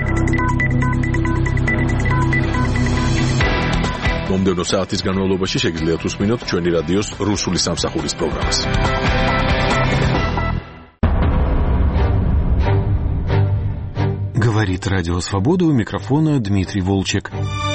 მომდევნო საათის განმავლობაში შეგიძლიათ უსმინოთ ჩვენი რადიოს რუსული სამსახურის პროგრამას. Говорит Радио Свобода, у микрофона Дмитрий Волчек.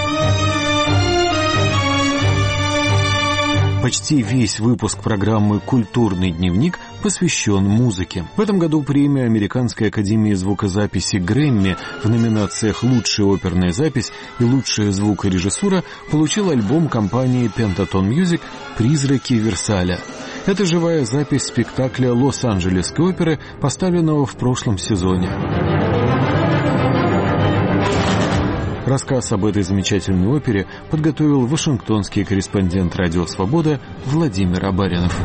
Почти весь выпуск программы «Культурный дневник» посвящен музыке. В этом году премия Американской академии звукозаписи Грэмми в номинациях «Лучшая оперная запись» и «Лучшая звукорежиссура» получил альбом компании Pentaton Music «Призраки Версаля». Это живая запись спектакля Лос-Анджелесской оперы, поставленного в прошлом сезоне. Рассказ об этой замечательной опере подготовил вашингтонский корреспондент «Радио Свобода» Владимир Абаринов.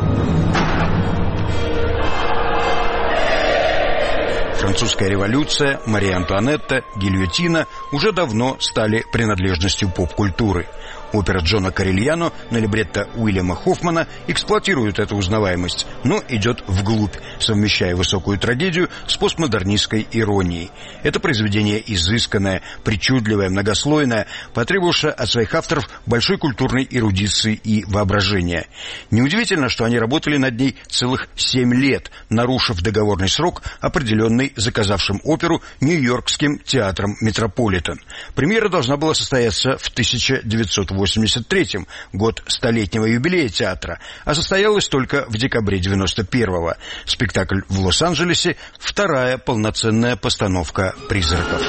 Французская революция, Мария Антуанетта, гильотина уже давно стали принадлежностью поп-культуры. Опера Джона Корельяно на либретто Уильяма Хоффмана эксплуатирует эту узнаваемость, но идет вглубь, совмещая высокую трагедию с постмодернистской иронией. Это произведение изысканное, причудливое, многослойное, потребовавшее от своих авторов большой культурной эрудиции и воображения. Неудивительно, что они работали над ней целых 7 лет, нарушив договорный срок, определенный заказавшим оперу Нью-Йоркским театром Метрополитен. Премьера должна была состояться в 1983 год столетнего юбилея театра, а состоялась только в декабре 91-го. Спектакль в Лос-Анджелесе – вторая полноценная постановка «Призраков».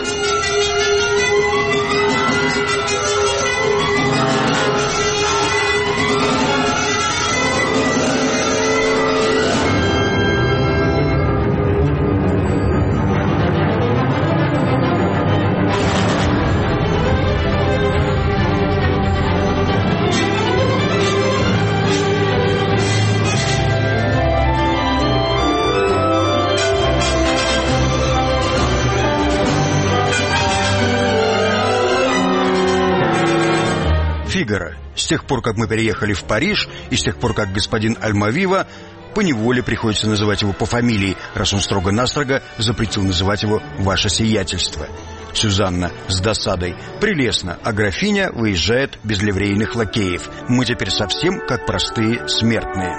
«Фигаро». С тех пор, как мы переехали в Париж, и с тех пор, как господин Альмавива, поневоле приходится называть его по фамилии, раз он строго-настрого запретил называть его «Ваше сиятельство». Сюзанна с досадой: «Прелестно, а графиня выезжает без ливрейных лакеев. Мы теперь совсем как простые смертные».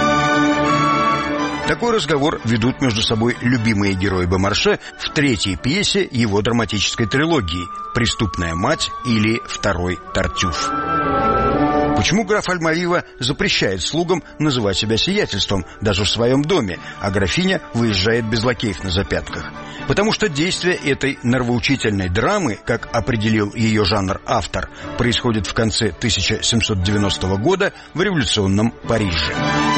Такой разговор ведут между собой любимые герои Бомарше в третьей пьесе его драматической трилогии «Преступная мать» или «Второй Тартюф». Почему граф Альмавива запрещает слугам называть себя сиятельством даже в своем доме, а графиня выезжает без лакеев на запятках? Потому что действие этой нравоучительной драмы, как определил ее жанр автор, происходит в конце 1790 года в революционном Париже.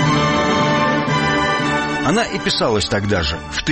Она и писалась тогда же, в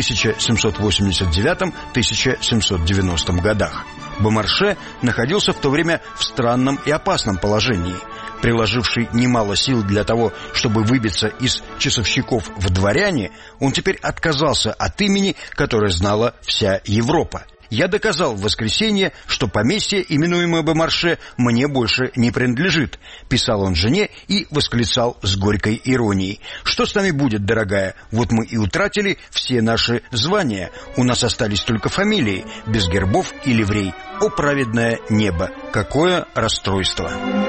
1789-1790 годах. Бомарше находился в то время в странном и опасном положении. Приложивший немало сил для того, чтобы выбиться из часовщиков в дворяне, он теперь отказался от имени, которое знала вся Европа. «Я доказал в воскресенье, что поместье, именуемое Бомарше, мне больше не принадлежит», — писал он жене и восклицал с горькой иронией: «Что с нами будет, дорогая? Вот мы и утратили все наши звания. У нас остались только фамилии, без гербов и ливрей. О, праведное небо! Какое расстройство!»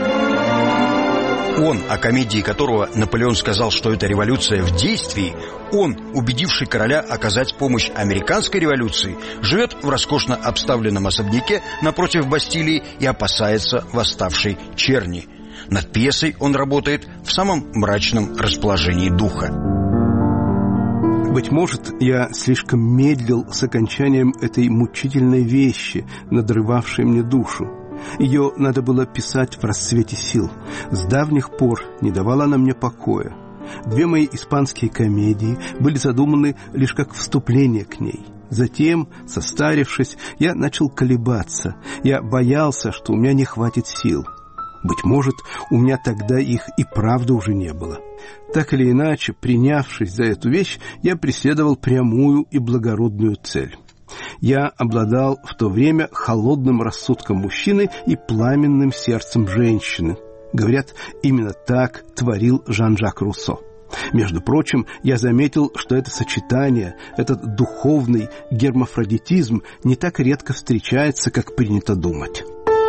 Он, о комедии которого Наполеон сказал, что это революция в действии, он, убедивший короля оказать помощь американской революции, живет в роскошно обставленном особняке напротив Бастилии и опасается восставшей черни. Над пьесой он работает в самом мрачном расположении духа. Быть может, я слишком медлил с окончанием этой мучительной вещи, надрывавшей мне душу. Ее надо было писать в расцвете сил. С давних пор не давала она мне покоя. 2 мои испанские комедии были задуманы лишь как вступление к ней. Затем, состарившись, я начал колебаться. Я боялся, что у меня не хватит сил. Быть может, у меня тогда их и правда уже не было. Так или иначе, принявшись за эту вещь, я преследовал прямую и благородную цель. Я обладал в то время холодным рассудком мужчины и пламенным сердцем женщины. Говорят, именно так творил Жан-Жак Руссо. Между прочим, я заметил, что это сочетание, этот духовный гермафродитизм не так редко встречается, как принято думать.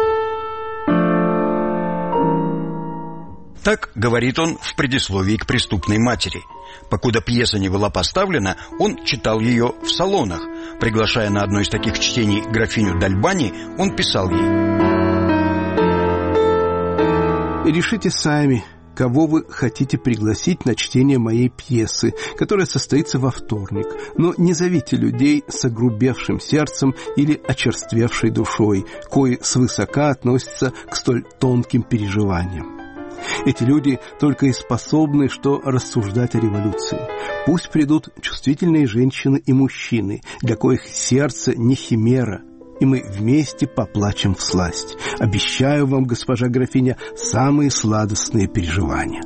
Так говорит он в предисловии к «Преступной матери». Покуда пьеса не была поставлена, он читал ее в салонах. Приглашая на одно из таких чтений графиню Д'Альбани, он писал ей: «Решите сами, кого вы хотите пригласить на чтение моей пьесы, которая состоится во вторник, но не зовите людей с огрубевшим сердцем или очерствевшей душой, кои свысока относятся к столь тонким переживаниям. Эти люди только и способны что рассуждать о революции. Пусть придут чувствительные женщины и мужчины, для коих сердце не химера, и мы вместе поплачем всласть. Обещаю вам, госпожа графиня, самые сладостные переживания».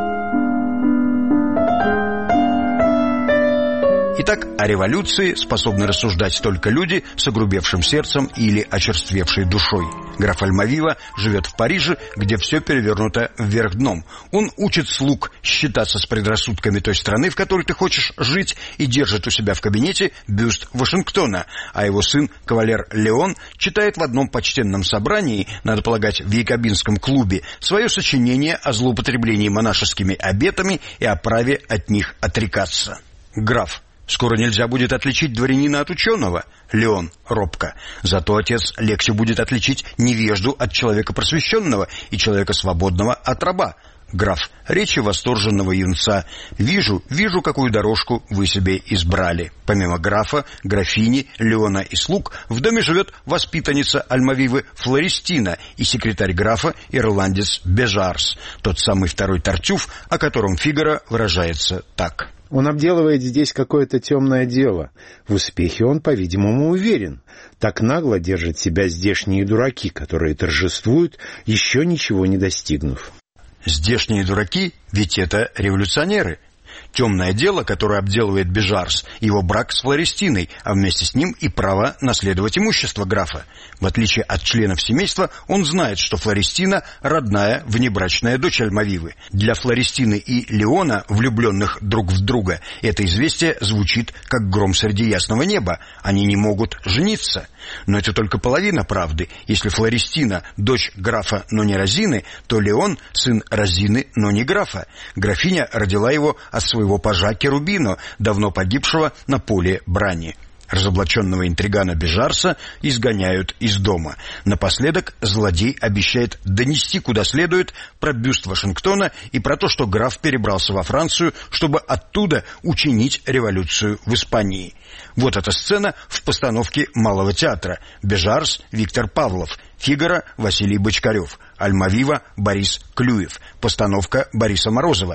Итак, о революции способны рассуждать только люди с огрубевшим сердцем или очерствевшей душой. Граф Альмавива живет в Париже, где все перевернуто вверх дном. Он учит слуг считаться с предрассудками той страны, в которой ты хочешь жить, и держит у себя в кабинете бюст Вашингтона, а его сын, кавалер Леон, читает в одном почтенном собрании, надо полагать, в якобинском клубе, свое сочинение о злоупотреблении монашескими обетами и о праве от них отрекаться. Граф: «Скоро нельзя будет отличить дворянина от ученого». Леон робко: «Зато, отец, легче будет отличить невежду от человека просвещенного и человека свободного от раба». Граф: «Речи восторженного юнца. Вижу, какую дорожку вы себе избрали». Помимо графа, графини, Леона и слуг, в доме живет воспитанница Альмавивы Флористина и секретарь графа ирландец Бежарс, тот самый второй Тартюф, о котором Фигаро выражается так: «Он обделывает здесь какое-то темное дело. В успехе он, по-видимому, уверен. Так нагло держат себя здешние дураки, которые торжествуют, еще ничего не достигнув». Здешние дураки, ведь это революционеры. Темное дело, которое обделывает Бежарс, его брак с Флористиной, а вместе с ним и право наследовать имущество графа. В отличие от членов семейства, он знает, что Флористина – родная внебрачная дочь Альмавивы. Для Флористины и Леона, влюбленных друг в друга, это известие звучит как гром среди ясного неба. Они не могут жениться. Но это только половина правды. Если Флористина – дочь графа, но не Розины, то Леон – сын Розины, но не графа. Графиня родила его от своего пажа Керубино, давно погибшего на поле брани. Разоблаченного интригана Бежарса изгоняют из дома. Напоследок злодей обещает донести куда следует про бюст Вашингтона и про то, что граф перебрался во Францию, чтобы оттуда учинить революцию в Испании. Вот эта сцена в постановке Малого театра. Бежарс Виктор Павлов, Фигаро Василий Бочкарев, Альмавива Борис Клюев. Постановка Бориса Морозова,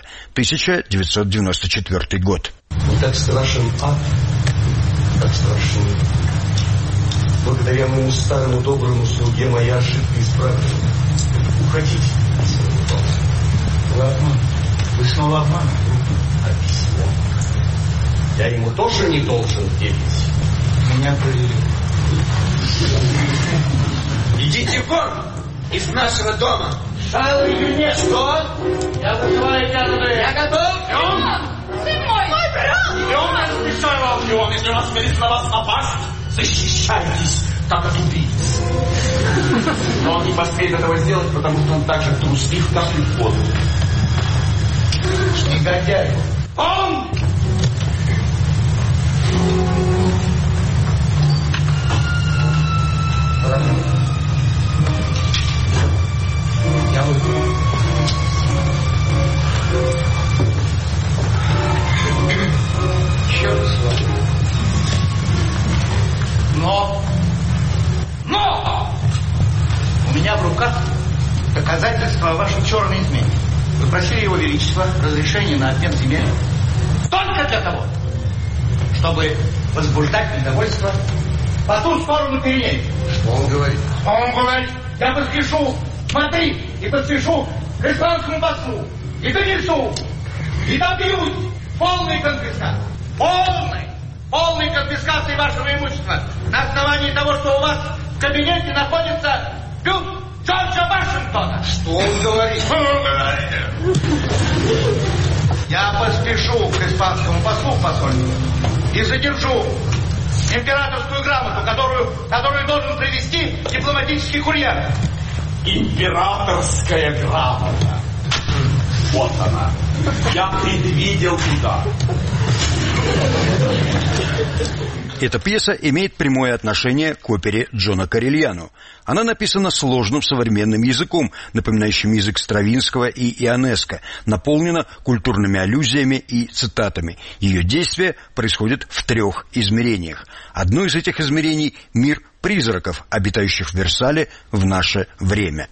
1994 год. Не так страшен ад, как страшен. Благодаря моему старому доброму слуге моя ошибка исправлена. Уходите от своего дома. Вы обман. Вы снова обман. А письмо? Я ему тоже не должен верить. Меня провели. Идите вон из нашего дома. Жалуй мне. Что? Я вызываю тебя на дуэль. Я готов. Сын мой! Мой брат! Леон, я запрещаю вам, Леон, если у нас будет на вас напасть, защищайтесь, как от убийц. Но он не посмеет этого сделать, потому что он так же труслив, как и под. Негодяй! Он! Я уйду. Черт с вами. Но у меня в руках доказательства о вашей черной измене. Вы просили его величества разрешения на обмен земель только для того, чтобы возбуждать недовольство по ту сторону Пиренеев. Что он говорит? Что он говорит? Я подпишу, смотри, и подпишу к испанскому послу, и донесу, и добьюсь полной конфискации. Полной конфискации вашего имущества на основании того, что у вас в кабинете находится бюст Джорджа Вашингтона. Что он говорит? Что он говорит? Я поспешу к испанскому послу в посольство и задержу императорскую грамоту, которую должен привезти дипломатический курьер. Императорская грамота. Вот она. Я предвидел удар. Эта пьеса имеет прямое отношение к опере Джона Корельяно. Она написана сложным современным языком, напоминающим язык Стравинского и Ионеско, наполнена культурными аллюзиями и цитатами. Ее действие происходит в 3 измерениях. Одно из этих измерений – мир призраков, обитающих в Версале в наше время.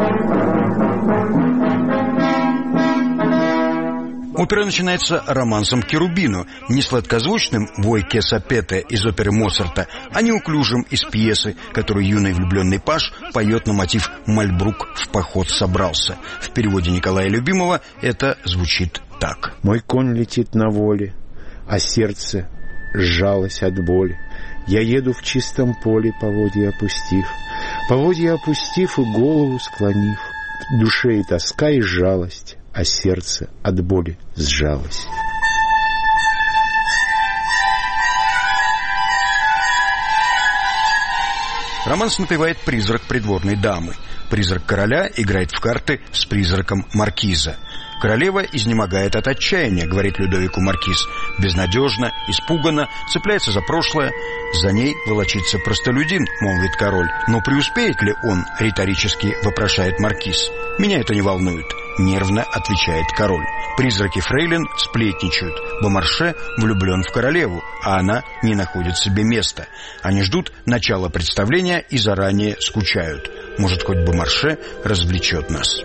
Опера начинается романсом Керубино, не сладкозвучным «Вой ке сапете» из оперы Моцарта, а неуклюжим из пьесы, которую юный влюбленный паж поет на мотив «Мальбрук в поход собрался». В переводе Николая Любимого это звучит так. «Мой конь летит на воле, а сердце сжалось от боли. Я еду в чистом поле, поводья опустив и голову склонив. В душе и тоска, и жалость, а сердце от боли сжалось». Романс напевает призрак придворной дамы. Призрак короля играет в карты с призраком маркиза. Королева изнемогает от отчаяния, говорит Людовику маркиз. Безнадежно, испуганно, цепляется за прошлое. За ней волочится простолюдин, молвит король. Но преуспеет ли он, риторически вопрошает маркиз. Меня это не волнует, нервно отвечает король. Призраки фрейлин сплетничают. Бомарше влюблен в королеву, а она не находит себе места. Они ждут начала представления и заранее скучают. Может, хоть Бомарше развлечет нас.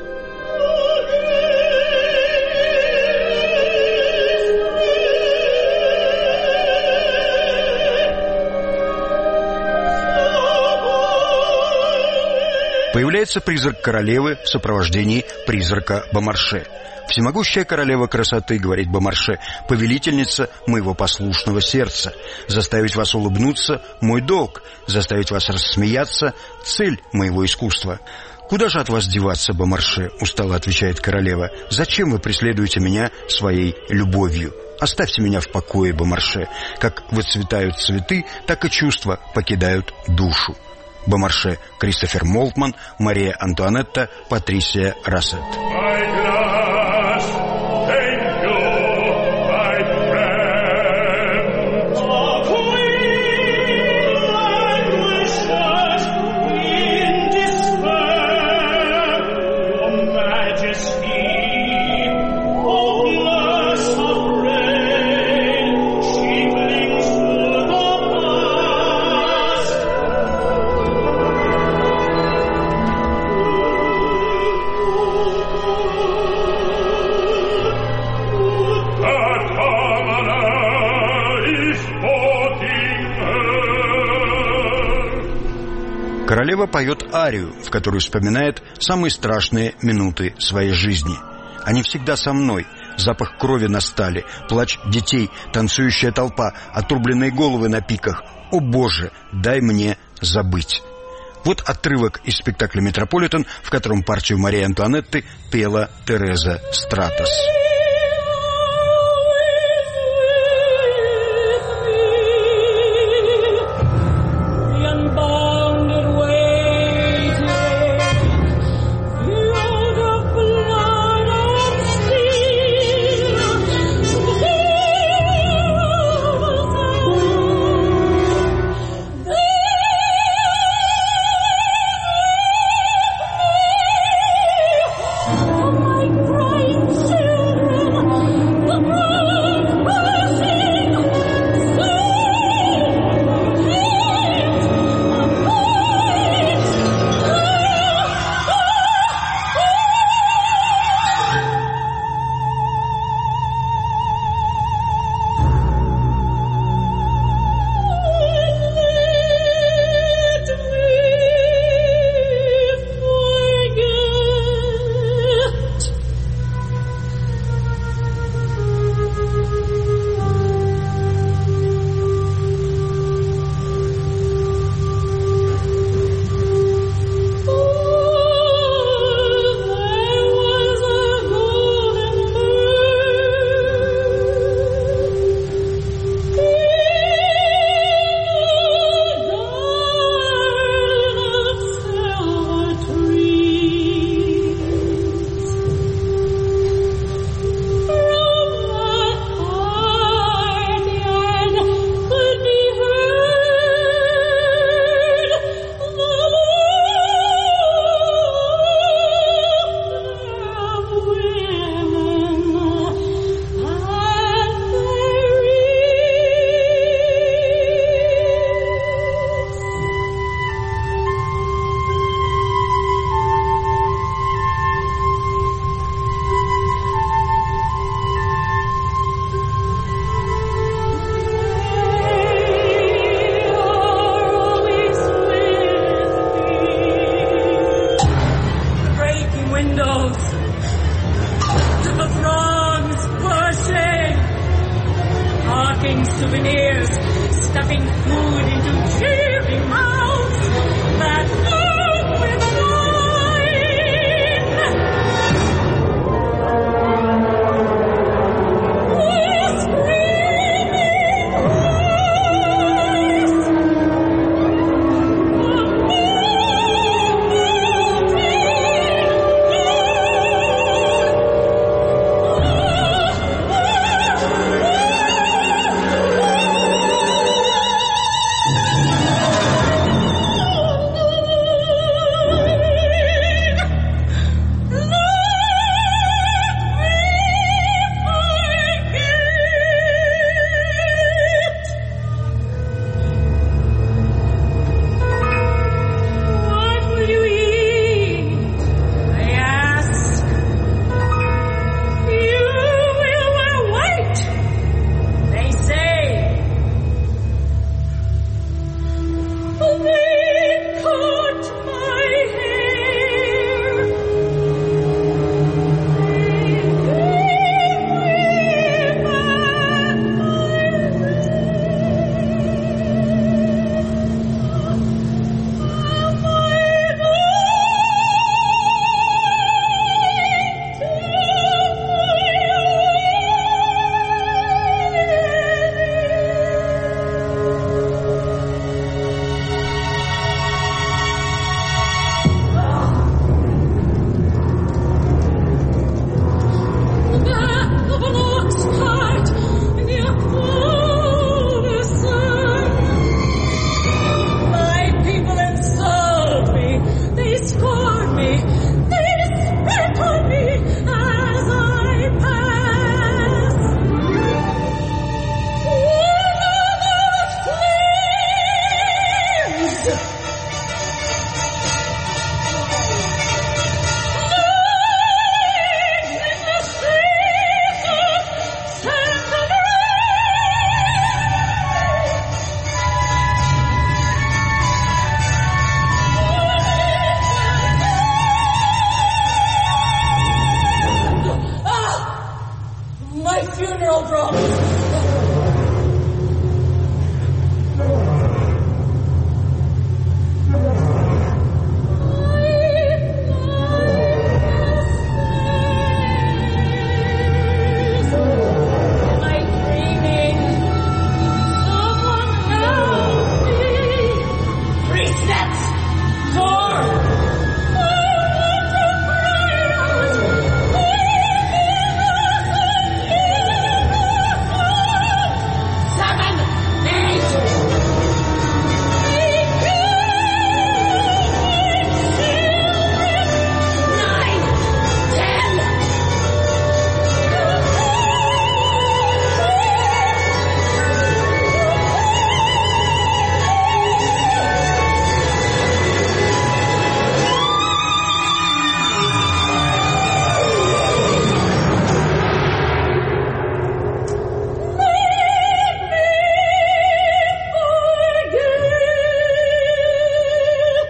Появляется призрак королевы в сопровождении призрака Бомарше. «Всемогущая королева красоты, — говорит Бомарше, — повелительница моего послушного сердца. Заставить вас улыбнуться — мой долг, заставить вас рассмеяться — цель моего искусства». «Куда же от вас деваться, Бомарше?» — устало отвечает королева. «Зачем вы преследуете меня своей любовью? Оставьте меня в покое, Бомарше. Как выцветают цветы, так и чувства покидают душу». Бомарше, Кристофер Молтман, Мария Антуанетта, Патрисия Рассет. Королева поет арию, в которой вспоминает самые страшные минуты своей жизни. «Они всегда со мной. Запах крови на стале, плач детей, танцующая толпа, отрубленные головы на пиках. О Боже, дай мне забыть». Вот отрывок из спектакля «Метрополитен», в котором партию Марии Антуанетты пела Тереза Стратос. Oh, my bright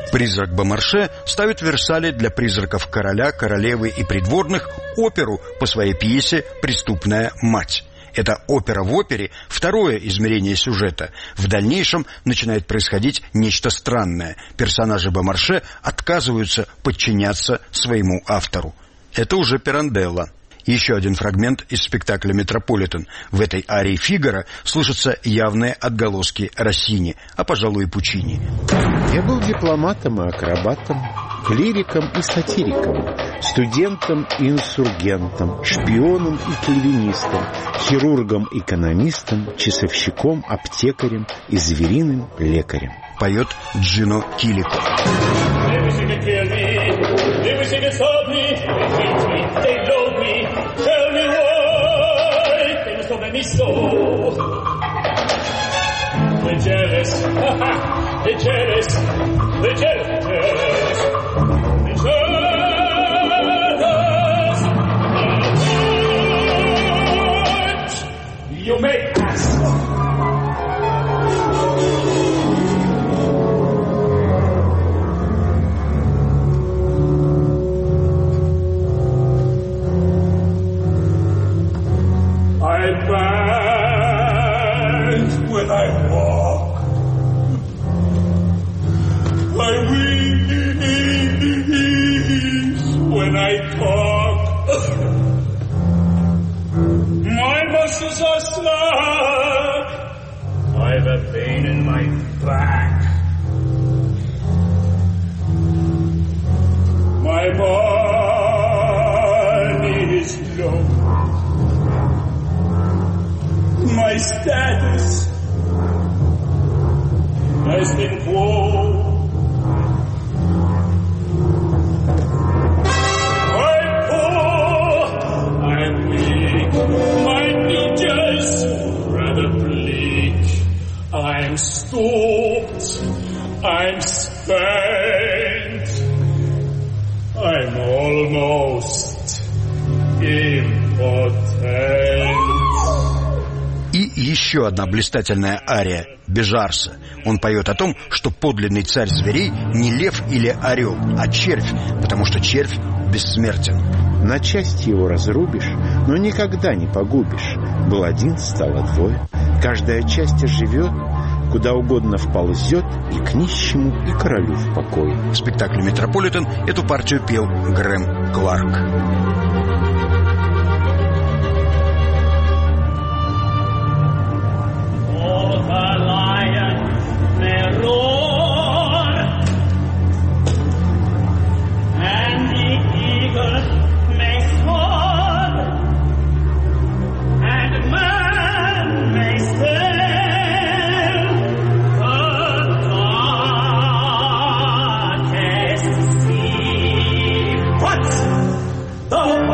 «Призрак Бомарше» ставит в Версале для призраков короля, королевы и придворных оперу по своей пьесе «Преступная мать». Это опера в опере, второе измерение сюжета. В дальнейшем начинает происходить нечто странное. Персонажи Бомарше отказываются подчиняться своему автору. Это уже Пиранделло. Еще один фрагмент из спектакля «Метрополитен». В этой арии Фигаро слышатся явные отголоски Россини, а, пожалуй, и Пучини. Я был дипломатом и акробатом, клириком и сатириком, студентом и инсургентом, шпионом и кальвинистом, хирургом, экономистом, часовщиком, аптекарем и звериным лекарем. Поет Джино Килико. You may ask. I bend when I walk. I wheeze when I talk. My muscles are slack. I've a pain in my back. My money is low. My status has been poor. I'm poor. I'm weak. My features rather bleak. I'm stooped. I'm spent. I'm almost impotent. И еще одна блистательная ария Бежарса. Он поет о том, что подлинный царь зверей не лев или орел, а червь, потому что червь бессмертен. На части его разрубишь, но никогда не погубишь. Был один, стало двое. Каждая часть оживет, куда угодно вползет, и к нищему, и королю в покой. В спектакле «Метрополитен» эту партию пел Грэм Кларк. The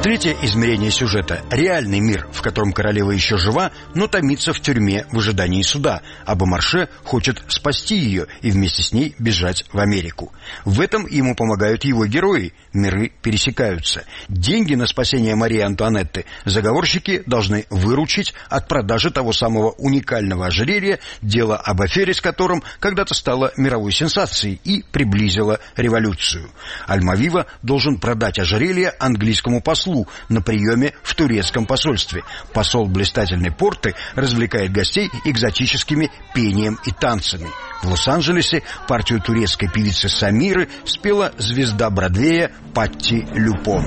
Третье измерение сюжета – реальный мир, в котором королева еще жива, но томится в тюрьме в ожидании суда, а Бомарше хочет спасти ее и вместе с ней бежать в Америку. В этом ему помогают его герои, миры пересекаются. Деньги на спасение Марии Антуанетты заговорщики должны выручить от продажи того самого уникального ожерелья, дело об афере с которым когда-то стало мировой сенсацией и приблизило революцию. Альмавива должен продать ожерелье английскому послу на приеме в турецком посольстве. Посол блистательной порты развлекает гостей экзотическими пением и танцами. В Лос-Анджелесе партию турецкой певицы Самиры спела звезда Бродвея Патти Люпон.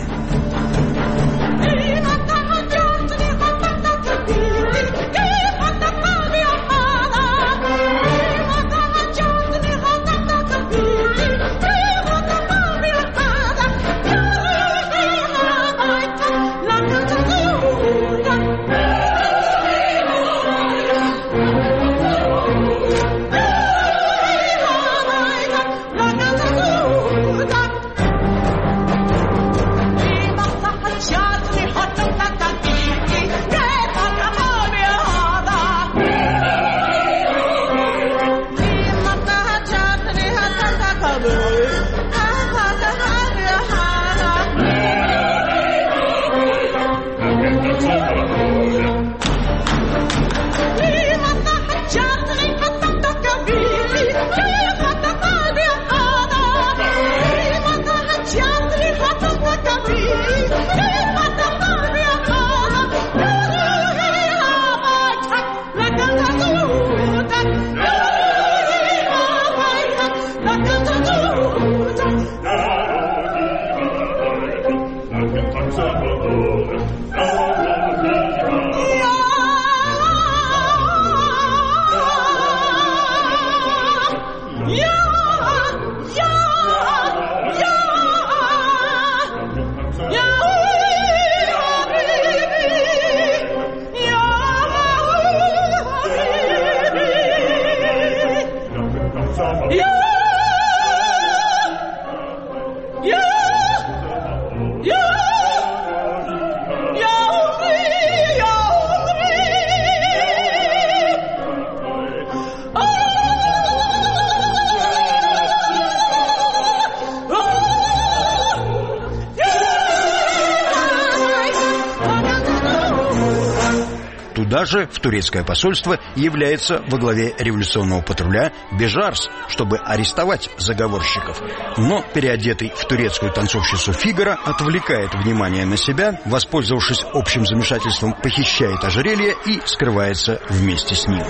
Туда же, в турецкое посольство, является во главе революционного патруля Бежарс, чтобы арестовать заговорщиков. Но, переодетый в турецкую танцовщицу Фигаро, отвлекает внимание на себя, воспользовавшись общим замешательством, похищает ожерелье и скрывается вместе с ним.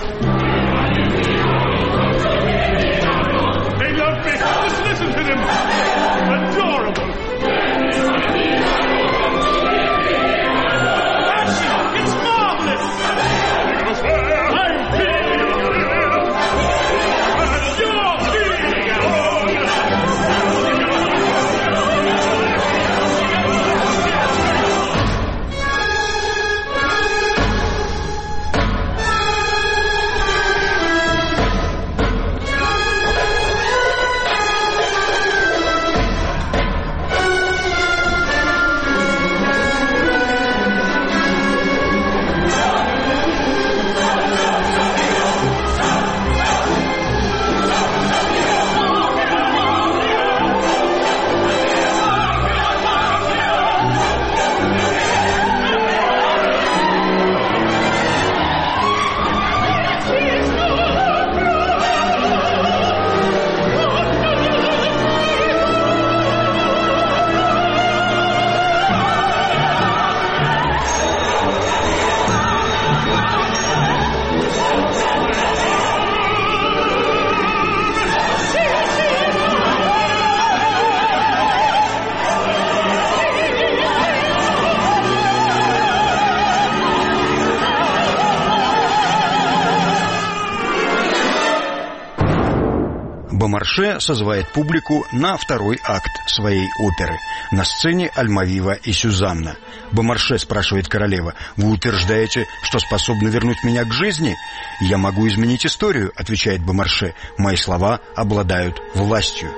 Бомарше созывает публику на второй акт своей оперы. На сцене Альмавива и Сюзанна. Бомарше спрашивает королева: «Вы утверждаете, что способны вернуть меня к жизни?» «Я могу изменить историю», — отвечает Бомарше. «Мои слова обладают властью».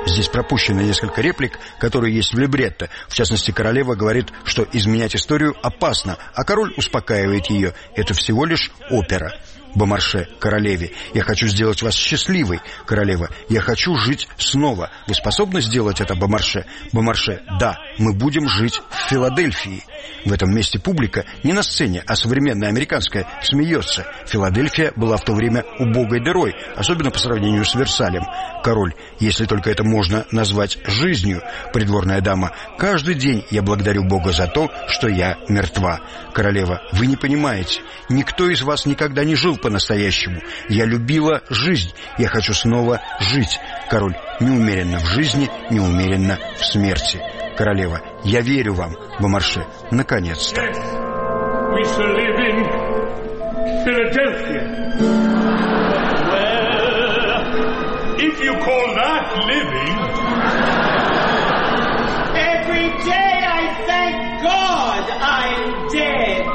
Здесь пропущено несколько реплик, которые есть в либретто. В частности, королева говорит, что изменять историю опасно, а король успокаивает ее. Это всего лишь опера. Бомарше королеве: «Я хочу сделать вас счастливой». Королева: «Я хочу жить снова». Вы способны сделать это, Бомарше? Бомарше: «Да, мы будем жить в Филадельфии». В этом месте публика не на сцене, а современная американская смеется. Филадельфия была в то время убогой дырой, особенно по сравнению с Версалем. Король: «Если только это можно назвать жизнью». Придворная дама: «Каждый день я благодарю Бога за то, что я мертва». Королева: «Вы не понимаете. Никто из вас никогда не жил по-настоящему. Я любила жизнь. Я хочу снова жить». Король: «Неумеренно в жизни, неумеренно в смерти». Королева: «Я верю вам, Бомарше, наконец-то». Yes, we shall live in Philadelphia. Well, if you call that living. Every day I thank God I'm dead.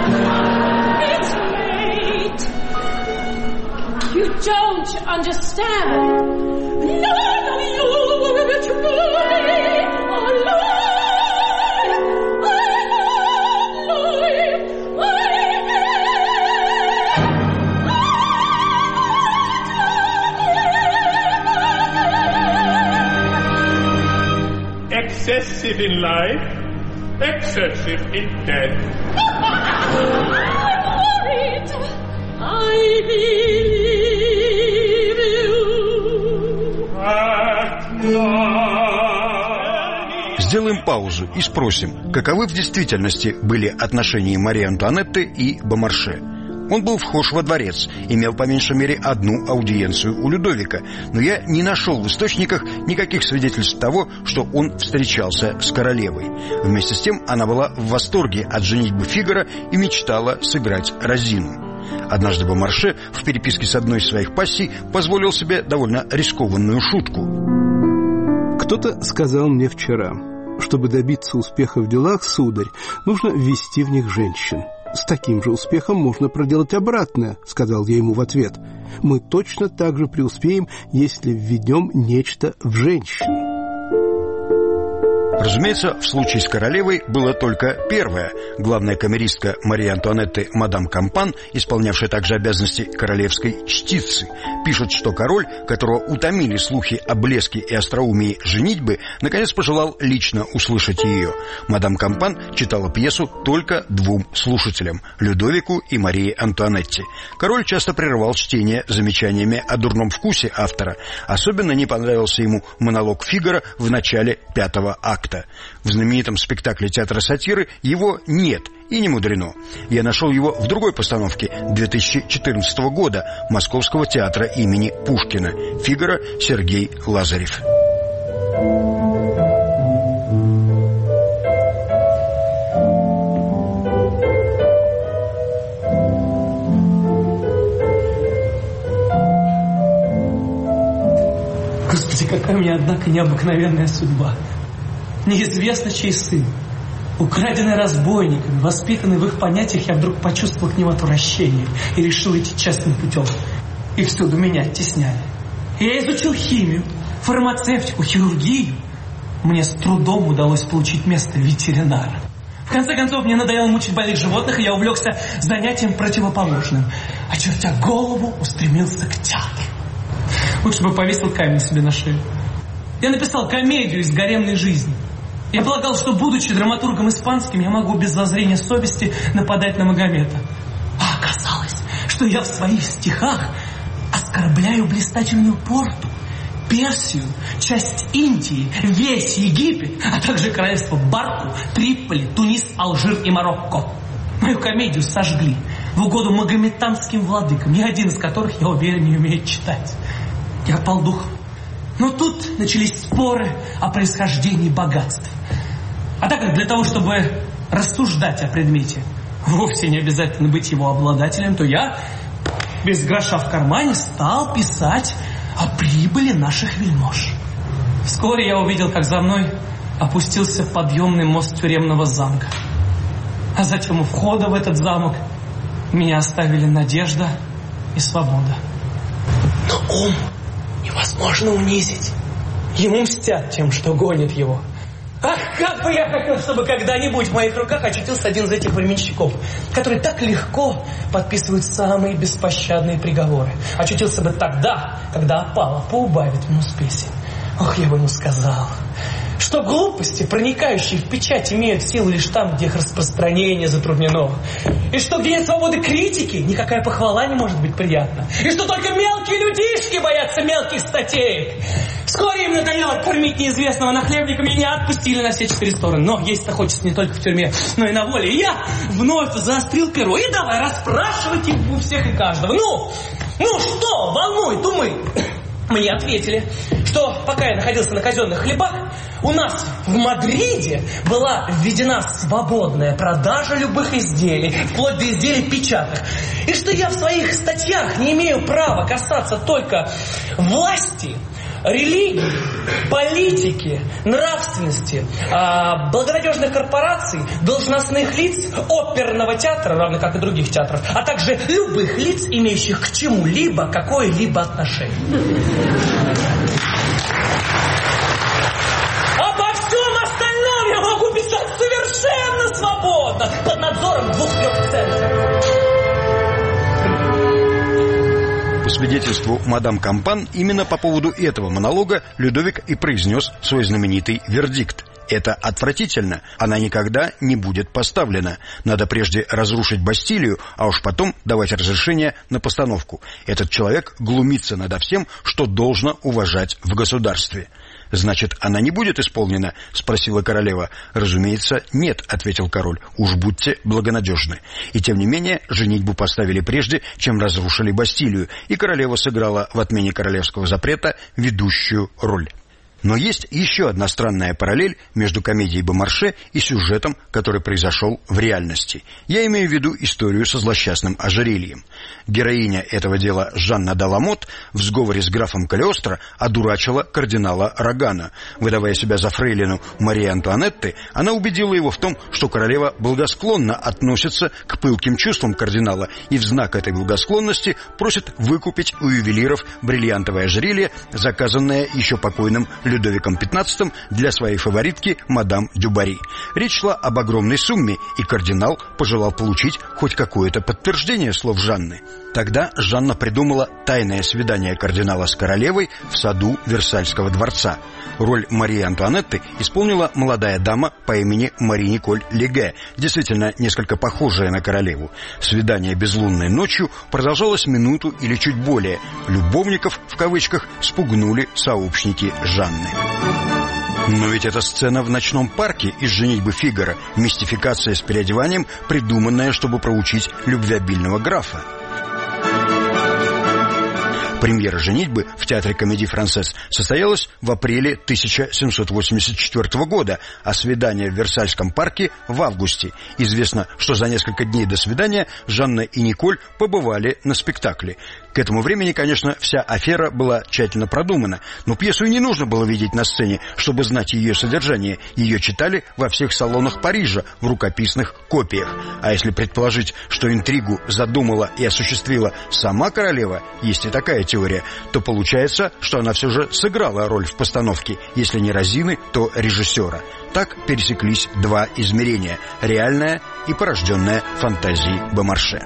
It's late. You don't understand. No, you're truly alive. Excessive in life, excessive in death. I'm worried. I believe you. At last. Сделаем паузу и спросим, каковы в действительности были отношения Марии Антуанетты и Бомарше. Он был вхож во дворец, имел по меньшей мере одну аудиенцию у Людовика, но я не нашел в источниках никаких свидетельств того, что он встречался с королевой. Вместе с тем она была в восторге от женитьбы Фигаро и мечтала сыграть Розину. Однажды Бомарше в переписке с одной из своих пассий позволил себе довольно рискованную шутку. Кто-то сказал мне вчера: чтобы добиться успеха в делах, сударь, нужно ввести в них женщин. С таким же успехом можно проделать обратное, сказал я ему в ответ. Мы точно так же преуспеем, если введем нечто в женщину. Разумеется, в случае с королевой было только первое. Главная камеристка Марии Антуанетты, мадам Кампан, исполнявшая также обязанности королевской чтицы, пишет, что король, которого утомили слухи о блеске и остроумии женитьбы, наконец пожелал лично услышать ее. Мадам Кампан читала пьесу только двум слушателям – Людовику и Марии Антуанетте. Король часто прерывал чтение замечаниями о дурном вкусе автора. Особенно не понравился ему монолог Фигаро в начале 5-го акта. В знаменитом спектакле театра сатиры его нет, и не мудрено. Я нашел его в другой постановке 2014 года Московского театра имени Пушкина. Фигаро, Сергей Лазарев. Господи, какая у меня, однако, необыкновенная судьба. Неизвестно, чей сын. Украденный разбойниками, воспитанный в их понятиях, я вдруг почувствовал к ним отвращение и решил идти честным путем. И всюду меня оттесняли. Я изучил химию, фармацевтику, хирургию. Мне с трудом удалось получить место ветеринара. В конце концов, мне надоело мучить больных животных, и я увлекся занятием противоположным. Очертя голову, устремился к театру. Лучше бы повесил камень себе на шею. Я написал комедию из гаремной жизни. Я полагал, что, будучи драматургом испанским, я могу без зазрения совести нападать на Магомета. А оказалось, что я в своих стихах оскорбляю блистательную Порту, Персию, часть Индии, весь Египет, а также королевство Барку, Триполи, Тунис, Алжир и Марокко. Мою комедию сожгли в угоду магометанским владыкам, ни один из которых, я уверен, не умеет читать. Я пал духом. Но тут начались споры о происхождении богатств. А так как для того, чтобы рассуждать о предмете, вовсе не обязательно быть его обладателем, то я без гроша в кармане стал писать о прибыли наших вельмож. Вскоре я увидел, как за мной опустился подъемный мост тюремного замка. А затем у входа в этот замок меня оставили надежда и свобода. Но ум невозможно унизить. Ему мстят тем, что гонит его. Ах, как бы я хотел, чтобы когда-нибудь в моих руках очутился один из этих временщиков, который так легко подписывает самые беспощадные приговоры. Очутился бы тогда, когда опала поубавит ему спеси. Ох, я бы ему сказал, что глупости, проникающие в печать, имеют силу лишь там, где их распространение затруднено. И что где нет свободы критики, никакая похвала не может быть приятна. И что только мелкие людишки боятся мелких статей. Вскоре им надоело кормить неизвестного нахлебника, меня отпустили на все 4 стороны. Но есть-то хочется не только в тюрьме, но и на воле. И я вновь заострил перо. И давай расспрашивать их у всех и каждого. Ну что, волнует умы? Мне ответили, что пока я находился на казенных хлебах, у нас в Мадриде была введена свободная продажа любых изделий, вплоть до изделий печатных. И что я в своих статьях не имею права касаться только власти, религии, политики, нравственности, благонадежных корпораций, должностных лиц, оперного театра, равно как и других театров, а также любых лиц, имеющих к чему-либо какое-либо отношение. Обо всем остальном я могу писать совершенно свободно, под надзором 2-3 центров. По свидетельству мадам Кампан, именно по поводу этого монолога Людовик и произнес свой знаменитый вердикт. Это отвратительно, она никогда не будет поставлена. Надо прежде разрушить Бастилию, а уж потом давать разрешение на постановку. Этот человек глумится надо всем, что должно уважать в государстве. «Значит, она не будет исполнена?» — спросила королева. «Разумеется, нет», — ответил король. «Уж будьте благонадежны». И тем не менее, женитьбу поставили прежде, чем разрушили Бастилию, и королева сыграла в отмене королевского запрета ведущую роль. Но есть еще одна странная параллель между комедией Бомарше и сюжетом, который произошел в реальности. Я имею в виду историю со злосчастным ожерельем. Героиня этого дела Жанна де ла Мот в сговоре с графом Калиостро одурачила кардинала Рогана. Выдавая себя за фрейлину Марии Антуанетты, она убедила его в том, что королева благосклонно относится к пылким чувствам кардинала и в знак этой благосклонности просит выкупить у ювелиров бриллиантовое ожерелье, заказанное еще покойным Людовиком XV для своей фаворитки мадам Дюбари. Речь шла об огромной сумме, и кардинал пожелал получить хоть какое-то подтверждение слов Жанны. Тогда Жанна придумала тайное свидание кардинала с королевой в саду Версальского дворца. Роль Марии Антуанетты исполнила молодая дама по имени Мари Николь Леге, действительно несколько похожая на королеву. Свидание безлунной ночью продолжалось минуту или чуть более. Любовников, в кавычках, спугнули сообщники Жанны. Но ведь это сцена в ночном парке из «Женитьбы Фигаро», мистификация с переодеванием, придуманная, чтобы проучить любвеобильного графа. Премьера «Женитьбы» в театре Комедий-Франсес состоялась в апреле 1784 года, а свидание в Версальском парке в августе. Известно, что за несколько дней до свидания Жанна и Николь побывали на спектакле. К этому времени, конечно, вся афера была тщательно продумана, но пьесу и не нужно было видеть на сцене, чтобы знать ее содержание. Ее читали во всех салонах Парижа в рукописных копиях. А если предположить, что интригу задумала и осуществила сама королева, есть и такая теория, то получается, что она все же сыграла роль в постановке, если не Розины, то режиссера. Так пересеклись два измерения – реальное и порожденное фантазией Бомарше.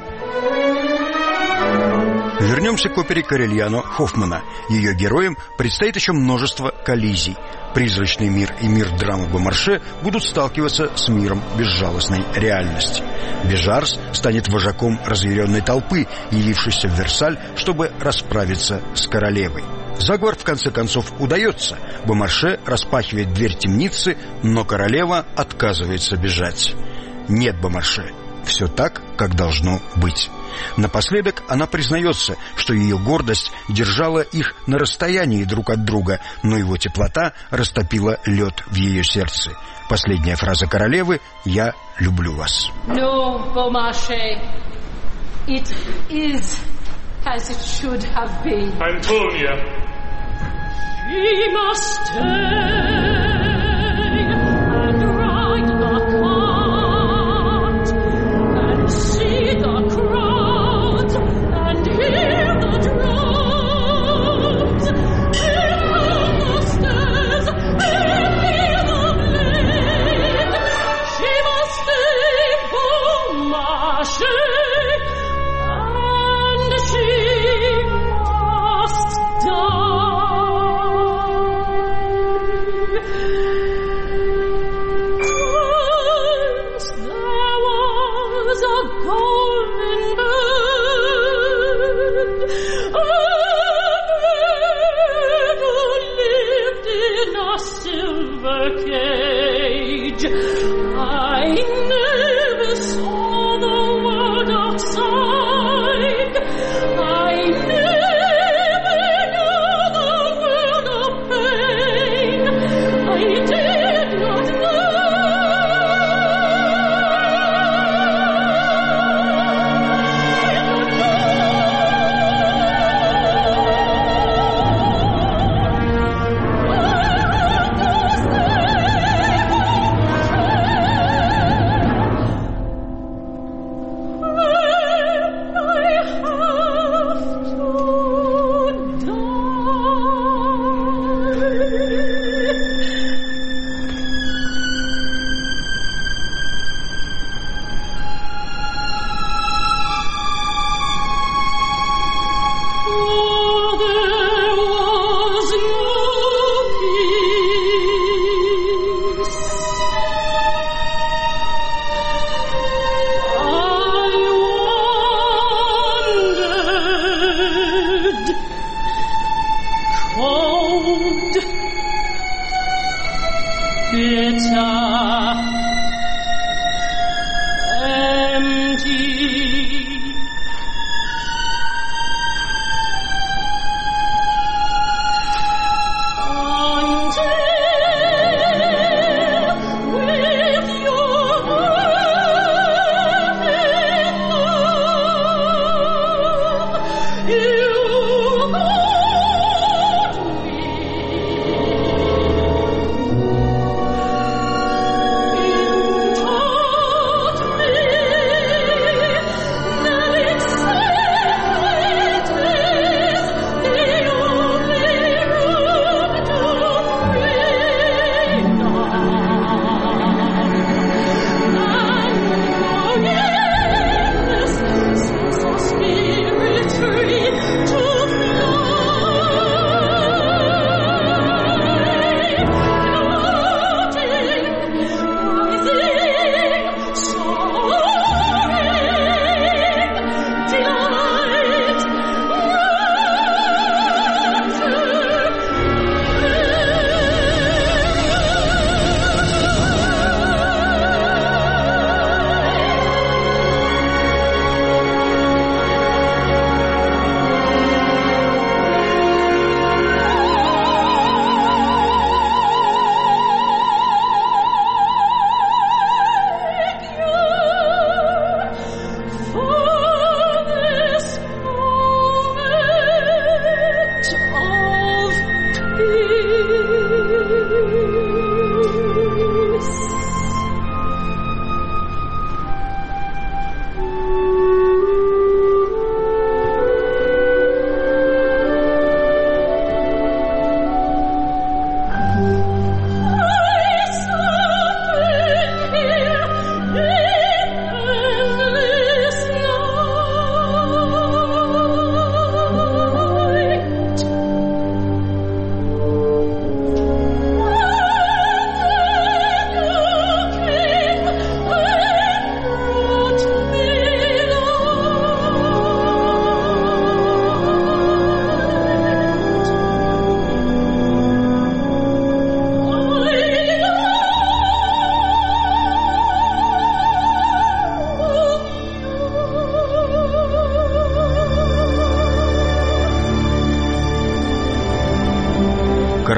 Вернемся к опере Корельяно Хоффмана. Ее героям предстоит еще множество коллизий. Призрачный мир и мир драмы Бомарше будут сталкиваться с миром безжалостной реальности. Бежарс станет вожаком разъяренной толпы, явившейся в Версаль, чтобы расправиться с королевой. Заговор, в конце концов, удается. Бомарше распахивает дверь темницы, но королева отказывается бежать. Нет, Бомарше, все так, как должно быть. Напоследок она признается, что ее гордость держала их на расстоянии друг от друга, но его теплота растопила лед в ее сердце. Последняя фраза королевы «Я люблю вас». No, Beaumarchais, it is as it should have been. Antonia. She must stay and ride the cart and see the crowds and hear the drums. It must stay.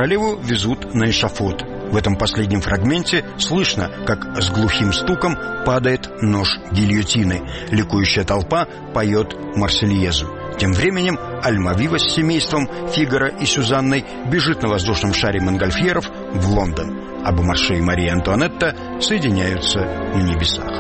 Королеву везут на эшафот. В этом последнем фрагменте слышно, как с глухим стуком падает нож гильотины. Ликующая толпа поет Марсельезу. Тем временем Альмавива с семейством Фигаро и Сюзанной бежит на воздушном шаре Монгольфьеров в Лондон, а Бомарше и Мария Антуанетта соединяются на небесах.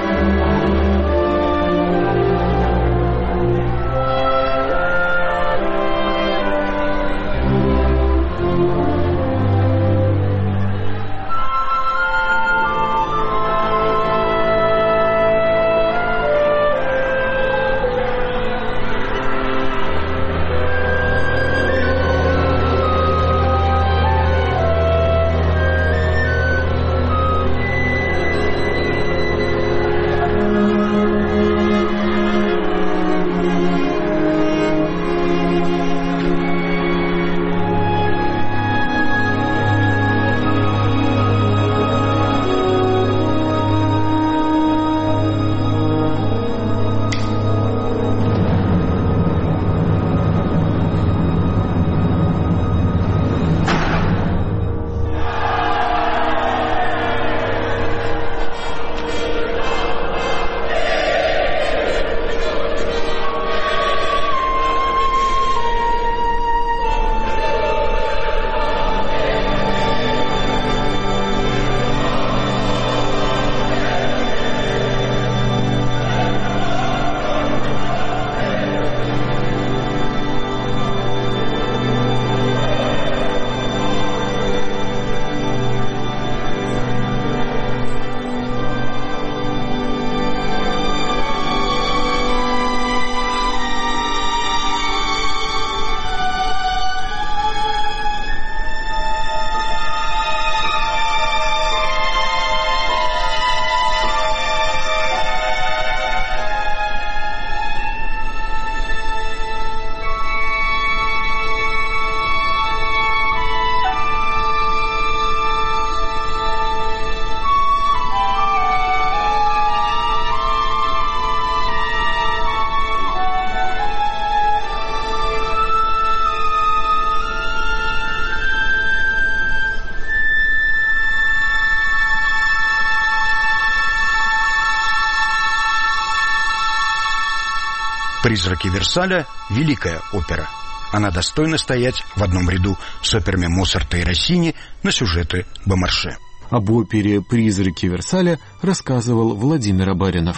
«Призраки Версаля» — великая опера. Она достойна стоять в одном ряду с операми Моцарта и Россини на сюжеты Бомарше. Об опере «Призраки Версаля» рассказывал Владимир Абаринов.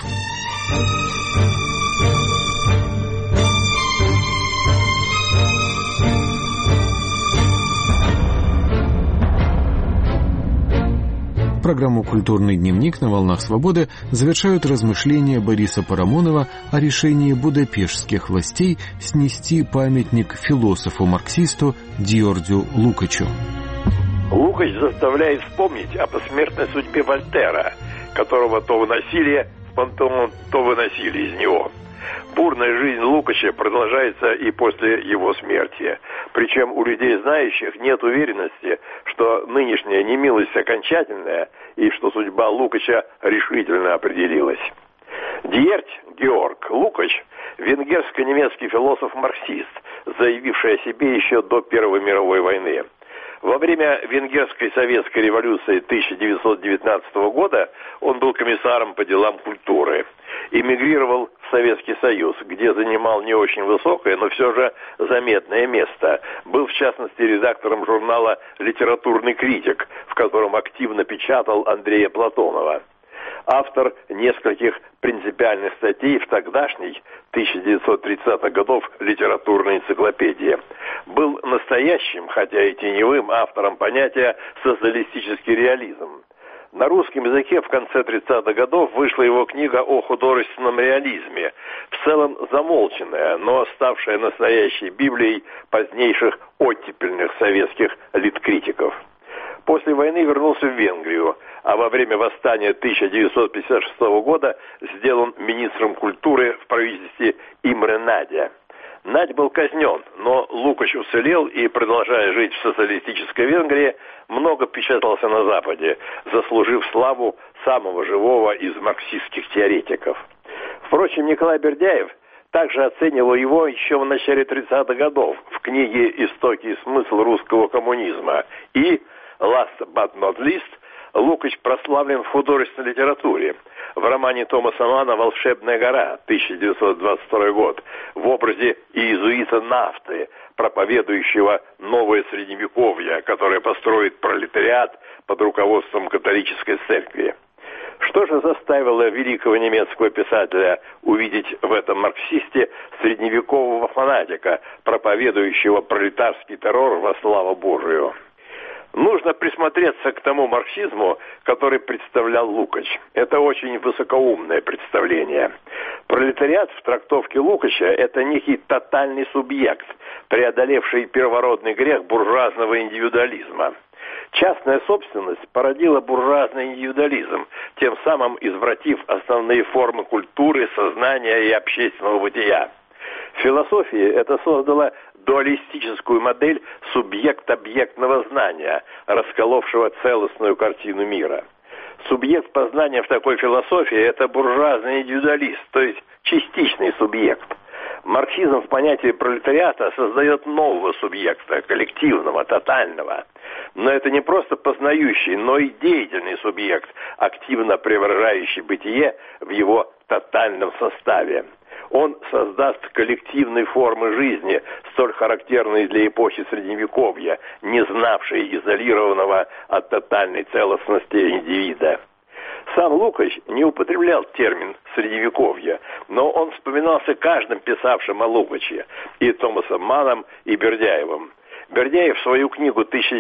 Программу «Культурный дневник» на «Волнах свободы» завершают размышления Бориса Парамонова о решении будапештских властей снести памятник философу-марксисту Дьордю Лукачу. Лукач заставляет вспомнить о посмертной судьбе Вольтера, которого то выносили в пантеон, то выносили из него. Бурная жизнь Лукача продолжается и после его смерти. Причем у людей знающих нет уверенности, что нынешняя немилость окончательная и что судьба Лукача решительно определилась. Дьерть Георг Лукач – венгерско-немецкий философ-марксист, заявивший о себе еще до Первой мировой войны. Во время Венгерской советской революции 1919 года он был комиссаром по делам культуры. Эмигрировал в Советский Союз, где занимал не очень высокое, но все же заметное место. Был, в частности, редактором журнала «Литературный критик», в котором активно печатал Андрея Платонова. Автор нескольких принципиальных статей в тогдашней 1930-х годов литературной энциклопедии. Был настоящим, хотя и теневым, автором понятия «социалистический реализм». На русском языке в конце 30-х годов вышла его книга о художественном реализме, в целом замолченная, но ставшая настоящей Библией позднейших оттепельных советских литкритиков. После войны вернулся в Венгрию, а во время восстания 1956 года сделан министром культуры в правительстве Имре Надя. Надь был казнен, но Лукач уцелел и, продолжая жить в социалистической Венгрии, много печатался на Западе, заслужив славу самого живого из марксистских теоретиков. Впрочем, Николай Бердяев также оценивал его еще в начале 30-х годов в книге «Истоки и смысл русского коммунизма». И, last but not least, Лукач прославлен в художественной литературе. В романе Томаса Манна «Волшебная гора», 1922 год, в образе иезуита Нафты, проповедующего новое средневековье, которое построит пролетариат под руководством католической церкви. Что же заставило великого немецкого писателя увидеть в этом марксисте средневекового фанатика, проповедующего пролетарский террор во славу Божию? Нужно присмотреться к тому марксизму, который представлял Лукач. Это очень высокоумное представление. Пролетариат в трактовке Лукача – это некий тотальный субъект, преодолевший первородный грех буржуазного индивидуализма. Частная собственность породила буржуазный индивидуализм, тем самым извратив основные формы культуры, сознания и общественного бытия. В философии это создало дуалистическую модель субъект-объектного знания, расколовшего целостную картину мира. Субъект познания в такой философии – это буржуазный индивидуалист, то есть частичный субъект. Марксизм в понятии пролетариата создает нового субъекта, коллективного, тотального. Но это не просто познающий, но и деятельный субъект, активно преображающий бытие в его тотальном составе. Он создаст коллективные формы жизни, столь характерные для эпохи Средневековья, не знавшей изолированного от тотальной целостности индивида. Сам Лукач не употреблял термин «средневековье», но он вспоминался каждым писавшим о Лукаче, и Томасом Манном, и Бердяевым. Бердяев свою книгу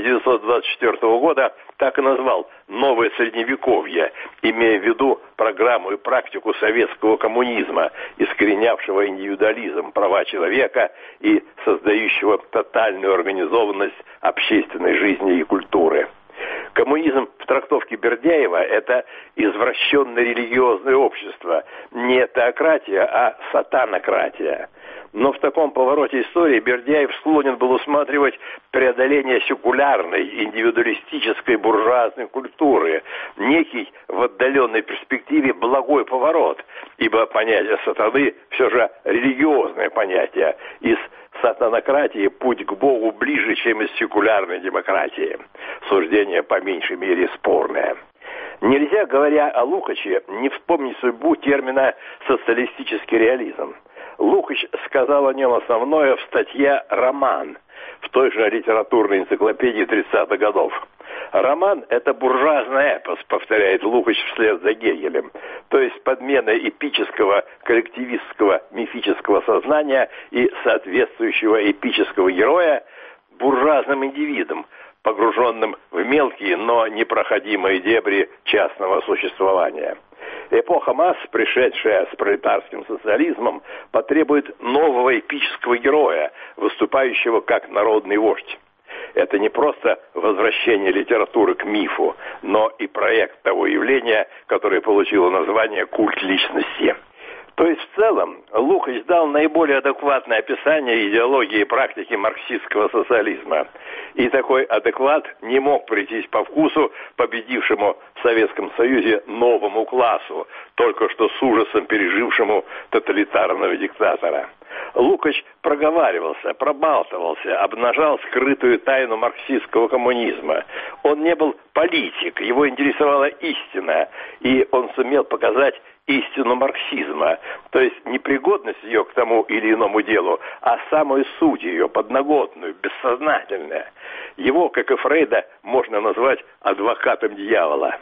1924 года так и назвал «Новое средневековье», имея в виду программу и практику советского коммунизма, искоренявшего индивидуализм, права человека и создающего тотальную организованность общественной жизни и культуры. Коммунизм в трактовке Бердяева – это извращенное религиозное общество, не теократия, а сатанократия. Но в таком повороте истории Бердяев склонен был усматривать преодоление секулярной, индивидуалистической буржуазной культуры, некий в отдаленной перспективе благой поворот, ибо понятие сатаны все же религиозное понятие. Из сатанократии путь к Богу ближе, чем из секулярной демократии. Суждение по меньшей мере спорное. Нельзя, говоря о Лукаче, не вспомнить судьбу термина «социалистический реализм». Лукач сказал о нем основное в статье «Роман» в той же литературной энциклопедии 30-х годов. Роман – это буржуазный эпос, повторяет Лукач вслед за Гегелем, то есть подмена эпического, коллективистского, мифического сознания и соответствующего эпического героя буржуазным индивидом, погруженным в мелкие, но непроходимые дебри частного существования. Эпоха масс, пришедшая с пролетарским социализмом, потребует нового эпического героя, выступающего как народный вождь. Это не просто возвращение литературы к мифу, но и проект того явления, которое получило название «Культ личности». То есть в целом Лукач дал наиболее адекватное описание идеологии и практики марксистского социализма. И такой адекват не мог прийтись по вкусу победившему в Советском Союзе новому классу, только что с ужасом пережившему тоталитарного диктатора. Лукач проговаривался, пробалтывался, обнажал скрытую тайну марксистского коммунизма. Он не был политик, его интересовала истина, и он сумел показать истину марксизма, то есть не пригодность ее к тому или иному делу, а самую суть ее, подноготную, бессознательную. Его, как и Фрейда, можно назвать адвокатом дьявола.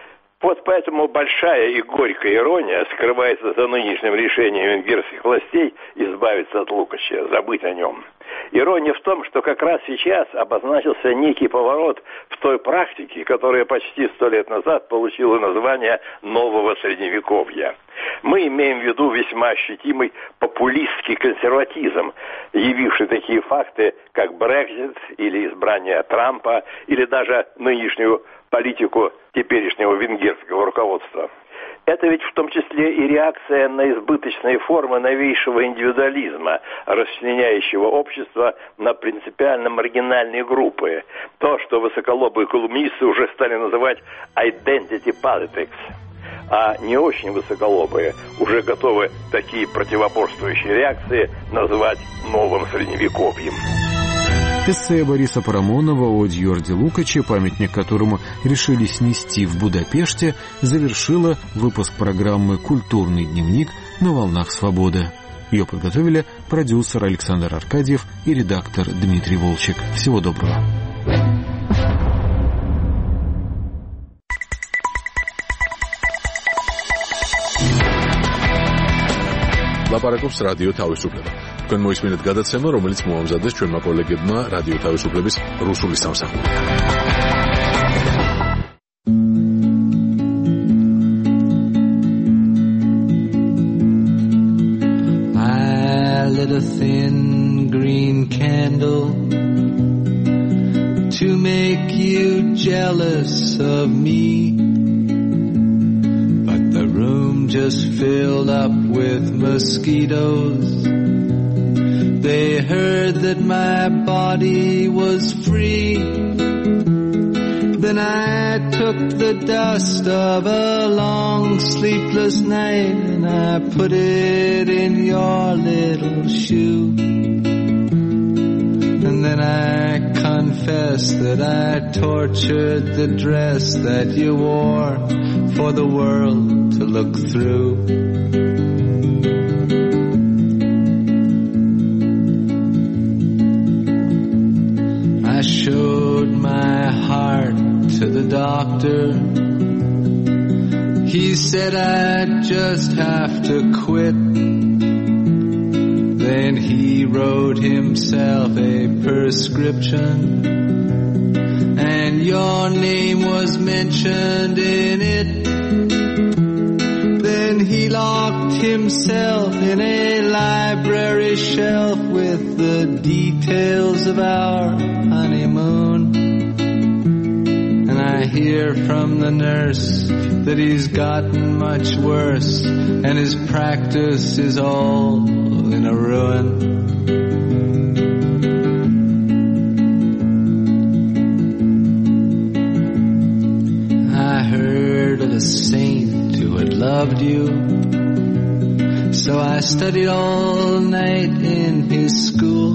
Вот поэтому большая и горькая ирония скрывается за нынешним решением венгерских властей избавиться от Лукача, забыть о нем. Ирония в том, что как раз сейчас обозначился некий поворот в той практике, которая почти 100 лет назад получила название нового средневековья. Мы имеем в виду весьма ощутимый популистский консерватизм, явивший такие факты, как Брексит или избрание Трампа, или даже нынешнюю политику теперешнего венгерского руководства. Это ведь в том числе и реакция на избыточные формы новейшего индивидуализма, расчленяющего общество на принципиально маргинальные группы. То, что высоколобые колумнисты уже стали называть «identity politics». а не очень высоколобые уже готовы такие противоборствующие реакции назвать новым средневековьем. Эссе Бориса Парамонова о Эдьюарде Лукаче, памятник которому решили снести в Будапеште, завершила выпуск программы «Культурный дневник» на волнах свободы. Ее подготовили продюсер Александр Аркадьев и редактор Дмитрий Волчек. Всего доброго. ლაპარაკობს რადიო თავისუფლება. თქვენ მოისმინეთ გადაცემა, რომელიც მოამზადეს ჩვენმა კოლეგებმა რადიო თავისუფლების რუსული სამსახურიდან. I lit a thin green candle to make you jealous of me. Just filled up with mosquitoes. They heard that my body was free. Then I took the dust of a long sleepless night and I put it in your little shoe. And then I confess that I tortured the dress that you wore for the world to look through. I showed my heart to the doctor. He said I'd just have to quit. Then he wrote himself a prescription, and your name was mentioned in it. Then he locked himself in a library shelf with the details of our honeymoon. And I hear from the nurse that he's gotten much worse and his practice is all in a ruin. I heard of a saint who had loved you, so I studied all night in his school.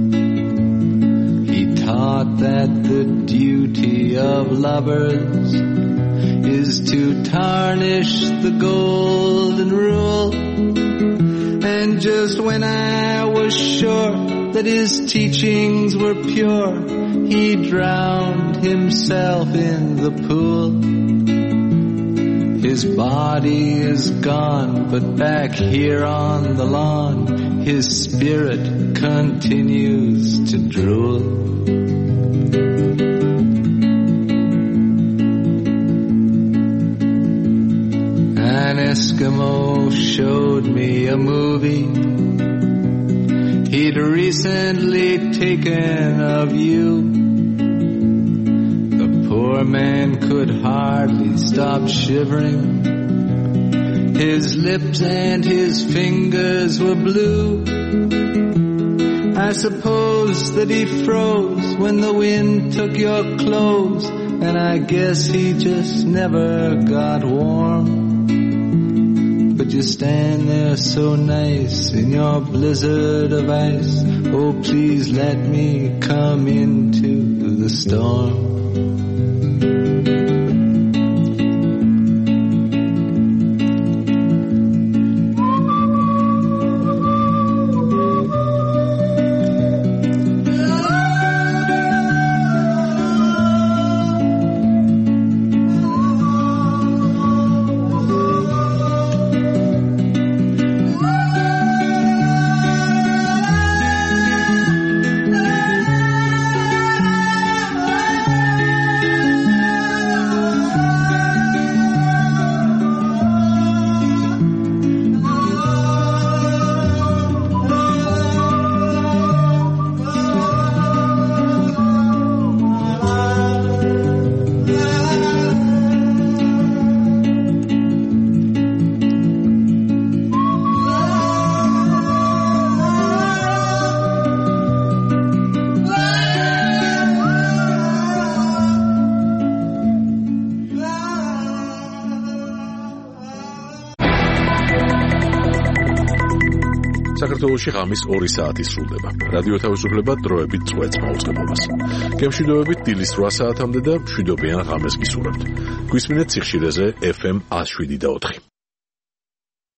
He taught that the duty of lovers is to tarnish the golden rule. And just when I was sure that his teachings were pure, he drowned himself in the pool. His body is gone, but back here on the lawn, his spirit continues to drool. An Eskimo showed me a movie he'd recently taken of you. The poor man could hardly stop shivering. His lips and his fingers were blue. I suppose that he froze when the wind took your clothes, and I guess he just never got warm. But you stand there so nice in your blizzard of ice. Oh, please let me come into the storm. საქართველოში ღამის 2 საათი სრულდება. რადიო თავისუფლება დროებით წვეთს მაუწყებლობას. გემშვიდობებით დილის 8 საათამდე და მშვიდობიან ღამეს გისურვებთ. გვისმინეთ სიხშირეზე FM 107.4.